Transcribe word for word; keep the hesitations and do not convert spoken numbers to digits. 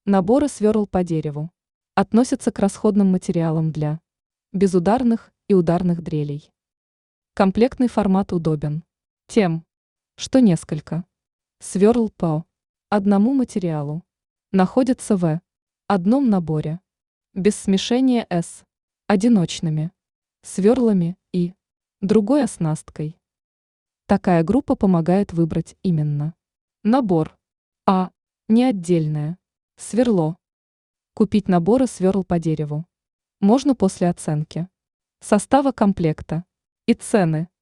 Наборы сверл по дереву относятся к расходным материалам для безударных и ударных дрелей. Комплектный формат удобен тем, что несколько сверл по одному материалу находятся в одном наборе, без смешения с одиночными сверлами и другой оснасткой. Такая группа помогает выбрать именно набор, а не отдельное сверло. Купить наборы сверл по дереву можно после оценки состава комплекта и цены